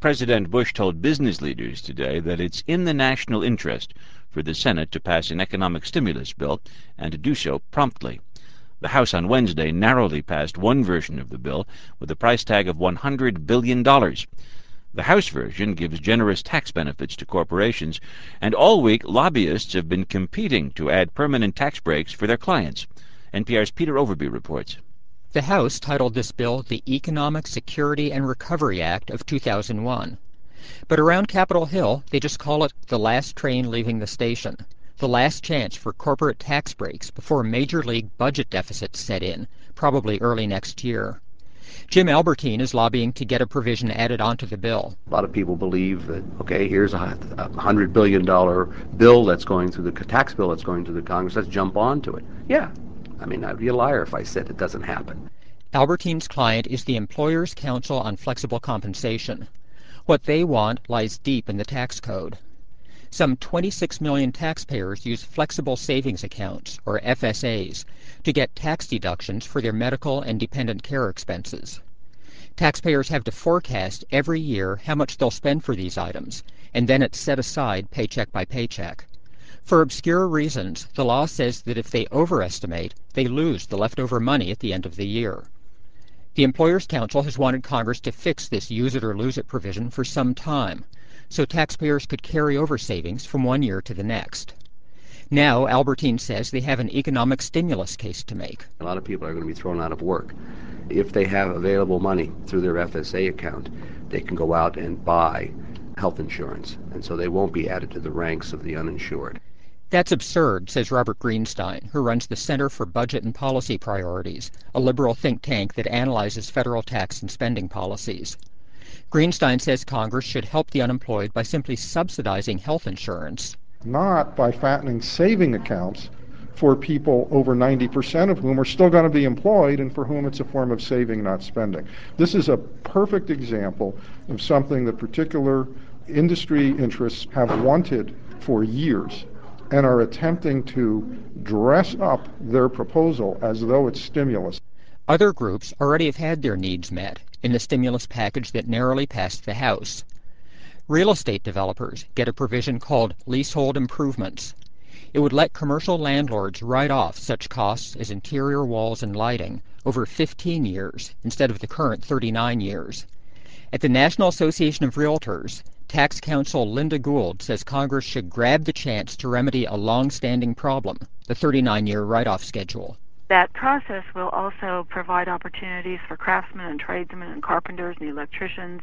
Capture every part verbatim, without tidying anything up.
President Bush told business leaders today that it's in the national interest for the Senate to pass an economic stimulus bill and to do so promptly. The House on Wednesday narrowly passed one version of the bill with a price tag of one hundred billion dollars. The House version gives generous tax benefits to corporations, and all week lobbyists have been competing to add permanent tax breaks for their clients. N P R's Peter Overby reports. The House titled this bill the Economic Security and Recovery Act of two thousand one. But around Capitol Hill, they just call it the last train leaving the station, the last chance for corporate tax breaks before major league budget deficits set in, probably early next year. Jim Albertine is lobbying to get a provision added onto the bill. A lot of people believe that, okay, here's a one hundred billion dollars bill that's going through the tax bill that's going to the Congress, let's jump onto it. Yeah, I mean, I'd be a liar if I said it doesn't happen. Albertine's client is the Employers' Council on Flexible Compensation. What they want lies deep in the tax code. Some twenty-six million taxpayers use flexible savings accounts, or F S As, to get tax deductions for their medical and dependent care expenses. Taxpayers have to forecast every year how much they'll spend for these items, and then it's set aside paycheck by paycheck. For obscure reasons, the law says that if they overestimate, they lose the leftover money at the end of the year. The Employers' Council has wanted Congress to fix this use-it-or-lose-it provision for some time, so taxpayers could carry over savings from one year to the next. Now, Albertine says they have an economic stimulus case to make. A lot of people are going to be thrown out of work. If they have available money through their F S A account, they can go out and buy health insurance, and so they won't be added to the ranks of the uninsured. That's absurd, says Robert Greenstein, who runs the Center for Budget and Policy Priorities, a liberal think tank that analyzes federal tax and spending policies. Greenstein says Congress should help the unemployed by simply subsidizing health insurance. Not by fattening saving accounts for people over ninety percent of whom are still going to be employed and for whom it's a form of saving, not spending. This is a perfect example of something that particular industry interests have wanted for years and are attempting to dress up their proposal as though it's stimulus. Other groups already have had their needs met in the stimulus package that narrowly passed the House. Real estate developers get a provision called leasehold improvements. It would let commercial landlords write off such costs as interior walls and lighting over fifteen years instead of the current thirty-nine years. At the National Association of Realtors, Tax Counsel Linda Gould says Congress should grab the chance to remedy a long-standing problem, the thirty-nine-year write-off schedule. That process will also provide opportunities for craftsmen and tradesmen and carpenters and electricians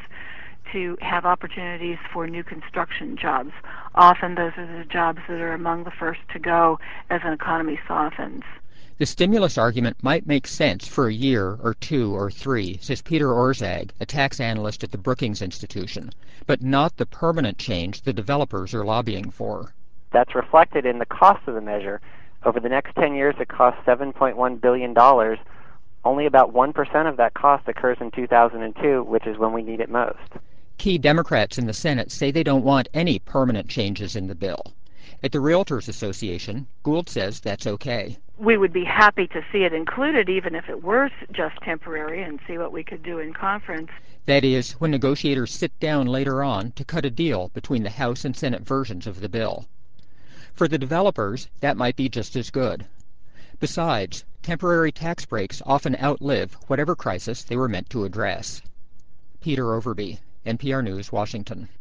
to have opportunities for new construction jobs. Often those are the jobs that are among the first to go as an economy softens. The stimulus argument might make sense for a year or two or three, says Peter Orszag, a tax analyst at the Brookings Institution, but not the permanent change the developers are lobbying for. That's reflected in the cost of the measure. Over the next ten years, it costs seven point one billion dollars. Only about one percent of that cost occurs in two thousand two, which is when we need it most. Key Democrats in the Senate say they don't want any permanent changes in the bill. At the Realtors Association, Gould says that's okay. We would be happy to see it included, even if it were just temporary, and see what we could do in conference. That is, when negotiators sit down later on to cut a deal between the House and Senate versions of the bill. For the developers, that might be just as good. Besides, temporary tax breaks often outlive whatever crisis they were meant to address. Peter Overby, N P R News, Washington.